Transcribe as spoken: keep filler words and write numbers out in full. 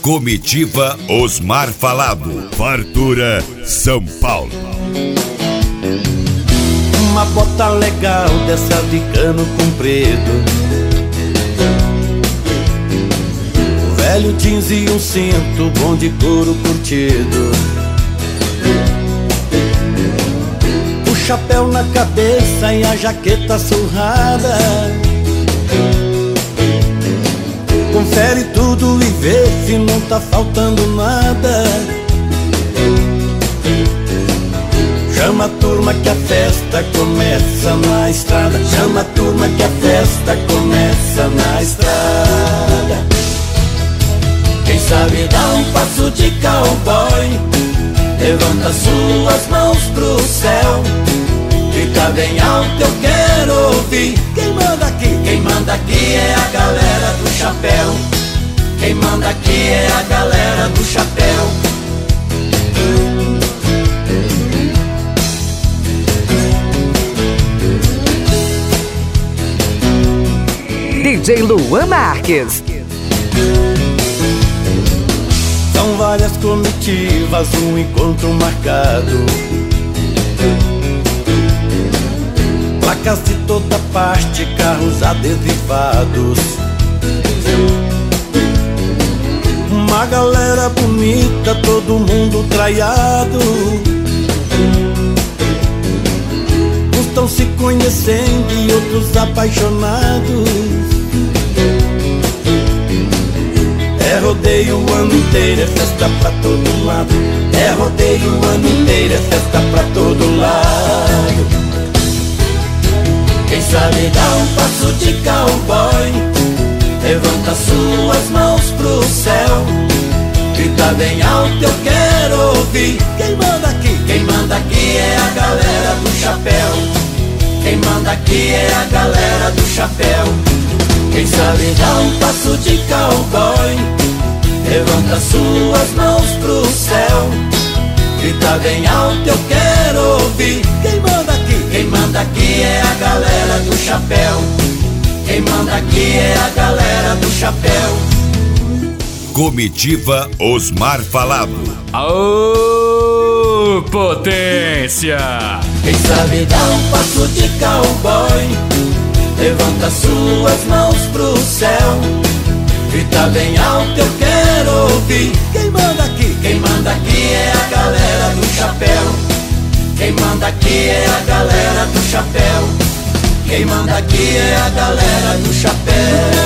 Comitiva Osmar Falado, Fartura São Paulo. Uma bota legal dessa de cano comprido, o velho jeans e um cinto bom de couro curtido, o chapéu na cabeça e a jaqueta surrada. Confere tudo e vê se não tá faltando nada. Chama a turma que a festa começa na estrada. Chama a turma que a festa começa na estrada. Quem sabe dá um passo de cowboy, levanta suas mãos pro céu, grita bem alto, eu quero ouvir. Quem manda aqui? Quem manda aqui é a galera do chapéu. Quem manda aqui é a galera do chapéu. D J Luan Marques. São várias comitivas, um encontro marcado, placas de toda parte, carros adesivados, uma galera bonita, todo mundo traiado. Uns estão se conhecendo e outros apaixonados. É rodeio o ano inteiro, é festa pra todo lado. É rodeio o ano inteiro, é festa pra todo lado. Quem sabe dá um passo de cowboy, levanta suas mãos pro céu, grita bem alto, eu quero ouvir. Quem manda aqui? Quem manda aqui é a galera do chapéu. Quem manda aqui é a galera do chapéu. Quem sabe dá um passo de cowboy, levanta suas mãos pro céu, grita bem alto, eu quero ouvir. Quem manda aqui? Quem manda aqui é a galera do chapéu. Quem manda aqui é a galera do chapéu. Comitiva Osmar Falado. Aô, potência! Quem sabe dá um passo de cowboy, levanta suas mãos pro céu, grita bem alto, eu quero ouvir. Quem manda aqui? Quem manda aqui é a galera do chapéu. Quem manda aqui é a galera do chapéu. Quem manda aqui é a galera do chapéu.